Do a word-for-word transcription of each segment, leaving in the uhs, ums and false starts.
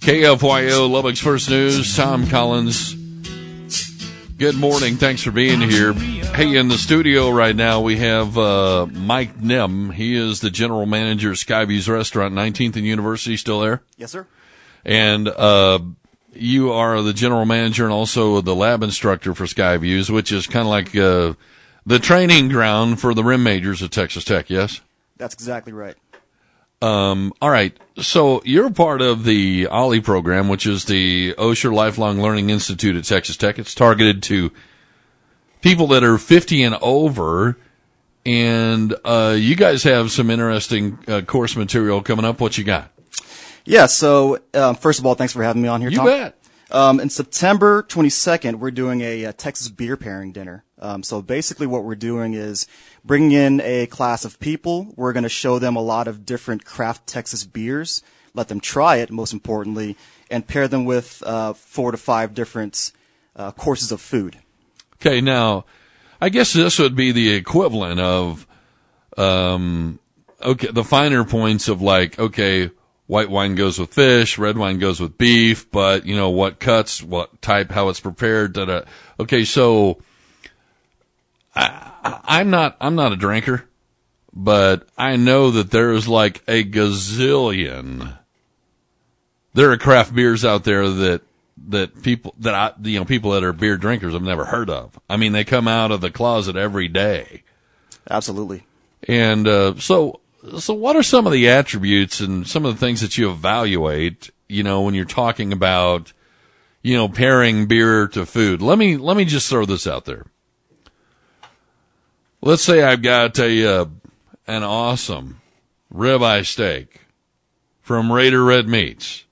K F Y O, Lubbock's First News, Tom Collins. Good morning. Thanks for being here. Hey, in the studio right now, we have uh, Mike Nem. He is the general manager of Skyview's Restaurant, nineteenth and University. Still there? Yes, sir. And uh, you are the general manager and also the lab instructor for Skyview's, which is kind of like uh, the training ground for the rim majors at Texas Tech, yes? That's exactly right. Um, all right. So you're part of the OLLI program, which is the Osher Lifelong Learning Institute at Texas Tech. It's targeted to people that are fifty and over. And uh, you guys have some interesting uh, course material coming up. What you got? Yeah. So uh, first of all, thanks for having me on here, You Tom. bet. Um, in September twenty-second, we're doing a, a Texas beer pairing dinner. Um, so basically what we're doing is bringing in a class of people. We're going to show them a lot of different craft Texas beers, let them try it, most importantly, and pair them with uh, four to five different uh, courses of food. Okay, now, I guess this would be the equivalent of, um, okay, the finer points of like, okay, white wine goes with fish, red wine goes with beef, but, you know, what cuts, what type, how it's prepared, da-da. Okay, so I, I'm not, I'm not a drinker, but I know that there is like a gazillion. There are craft beers out there that, that people, that I, you know, people that are beer drinkers have never heard of. I mean, they come out of the closet every day. Absolutely. And, uh, so, so what are some of the attributes and some of the things that you evaluate, you know, when you're talking about, you know, pairing beer to food? Let me, let me just throw this out there. Let's say I've got a, uh, an awesome ribeye steak from Raider Red Meats.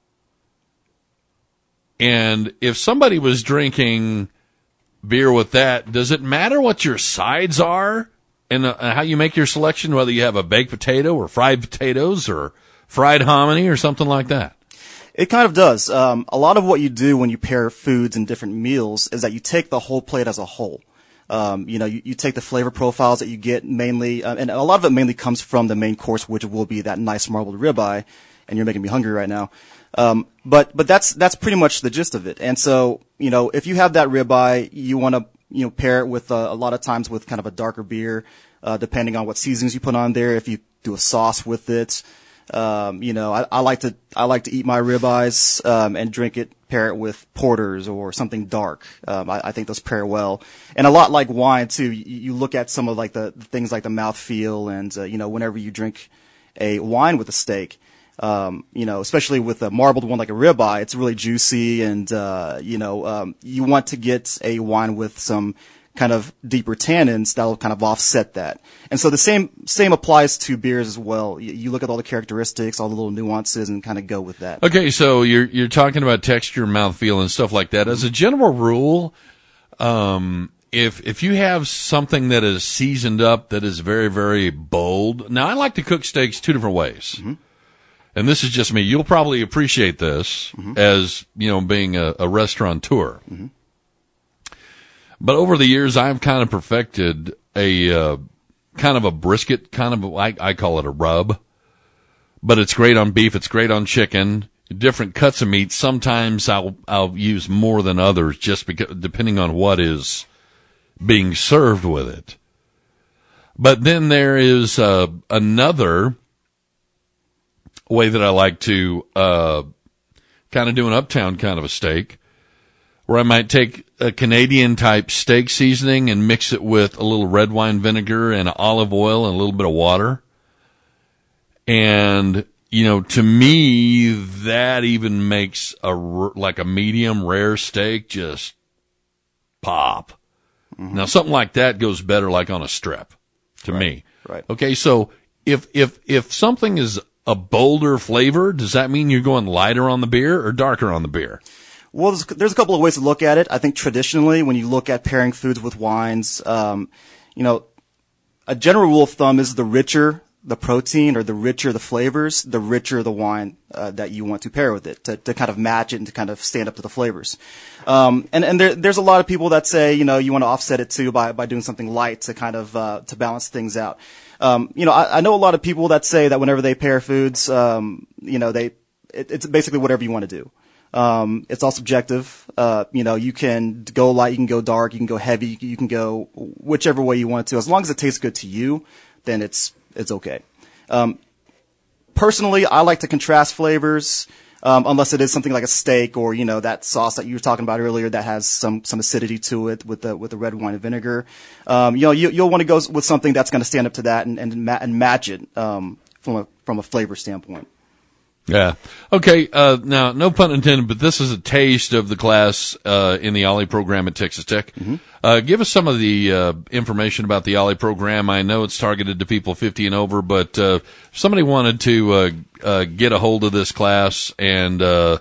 And if somebody was drinking beer with that, does it matter what your sides are and uh, how you make your selection, whether you have a baked potato or fried potatoes or fried hominy or something like that? It kind of does. Um, a lot of what you do when you pair foods in different meals is that you take the whole plate as a whole. Um, you know, you, you take the flavor profiles that you get mainly, uh, and a lot of it mainly comes from the main course, which will be that nice marbled ribeye, and you're making me hungry right now. Um, but, but that's, that's pretty much the gist of it. And so, you know, if you have that ribeye, you want to, you know, pair it with, uh, a lot of times with kind of a darker beer, uh, depending on what seasonings you put on there. If you do a sauce with it, um, you know, I, I like to, I like to eat my ribeyes, um, and drink it, pair it with porters or something dark. Um, I, I think those pair well. And a lot like wine too, you, you look at some of like the, the things like the mouthfeel and, uh, you know, whenever you drink a wine with a steak, um, you know, especially with a marbled one like a ribeye, it's really juicy and, uh, you know, um, you want to get a wine with some kind of deeper tannins that'll kind of offset that. And so the same, same applies to beers as well. You, you look at all the characteristics, all the little nuances and kind of go with that. Okay. So you're, you're talking about texture, mouthfeel and stuff like that. As a general rule, um, if, if you have something that is seasoned up, that is very, very bold. Now I like to cook steaks two different ways. Mm-hmm. And this is just me. You'll probably appreciate this mm-hmm. as, you know, being a, a restaurateur. Mm-hmm. But over the years, I've kind of perfected a uh, kind of a brisket, kind of, a, I, I call it a rub. But it's great on beef. It's great on chicken. Different cuts of meat. Sometimes I'll I'll use more than others, just because depending on what is being served with it. But then there is uh, another way that I like to uh, kind of do an uptown kind of a steak, where I might take a Canadian type steak seasoning and mix it with a little red wine vinegar and olive oil and a little bit of water. And, you know, to me, that even makes a, like a medium rare steak just pop. Mm-hmm. Now, something like that goes better like on a strip to right. me. Right. Okay. So if, if, if something is a bolder flavor, does that mean you're going lighter on the beer or darker on the beer? Well, there's, there's a couple of ways to look at it. I think traditionally, when you look at pairing foods with wines, um, you know, a general rule of thumb is the richer the protein or the richer the flavors, the richer the wine uh, that you want to pair with it to, to kind of match it and to kind of stand up to the flavors. Um, and and there, there's a lot of people that say, you know, you want to offset it too by by doing something light to kind of uh, to balance things out. Um, you know, I, I know a lot of people that say that whenever they pair foods, um, you know, they it, it's basically whatever you want to do. Um, it's all subjective. Uh, you know, you can go light, you can go dark, you can go heavy, you can go whichever way you want to. As long as it tastes good to you, then it's, it's okay. Um, personally, I like to contrast flavors, um, unless it is something like a steak or, you know, that sauce that you were talking about earlier that has some, some acidity to it with the, with the red wine and vinegar. Um, you know, you, you'll want to go with something that's going to stand up to that and, and, ma- and match it, um, from a, from a flavor standpoint. Yeah. Okay. Uh, now, no pun intended, but this is a taste of the class uh, in the Ollie program at Texas Tech. Mm-hmm. Uh, give us some of the uh, information about the Ollie program. I know it's targeted to people fifty and over, but uh, if somebody wanted to uh, uh, get a hold of this class and uh,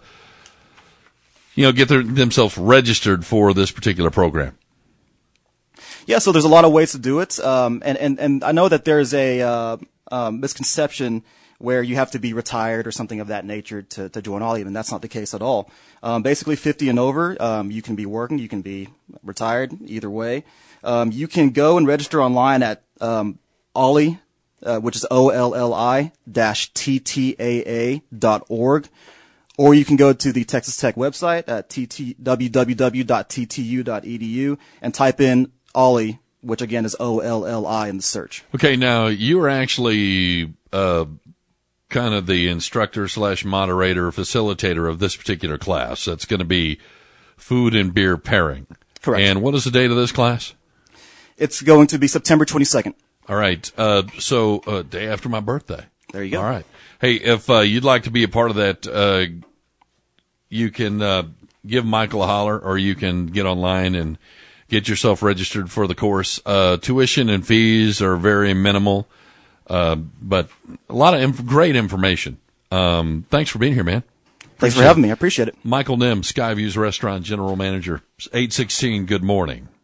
you know get their, themselves registered for this particular program. Yeah. So there's a lot of ways to do it, um, and and and I know that there's a uh, um, misconception where you have to be retired or something of that nature to, to join Ollie, and that's not the case at all. Um, basically, fifty and over, um, you can be working, you can be retired, either way. Um, you can go and register online at um, Ollie, uh, which is O L L I dash T T A A dot org, or you can go to the Texas Tech website at w w w dot t t u dot e d u and type in Ollie, which again is O L L I in the search. Okay, now you are actually uh kind of the instructor slash moderator, facilitator of this particular class. That's going to be food and beer pairing. Correct. And what is the date of this class? It's going to be September twenty-second. All right. Uh, so, uh, day after my birthday. There you go. All right. Hey, if uh, you'd like to be a part of that, uh, you can uh, give Michael a holler, or you can get online and get yourself registered for the course. Uh, tuition and fees are very minimal. Uh, but a lot of inf- great information. Um, thanks for being here, man. Thanks Appreciate for having me. I appreciate it. Michael Nim, Skyview's restaurant general manager. eight sixteen, good morning.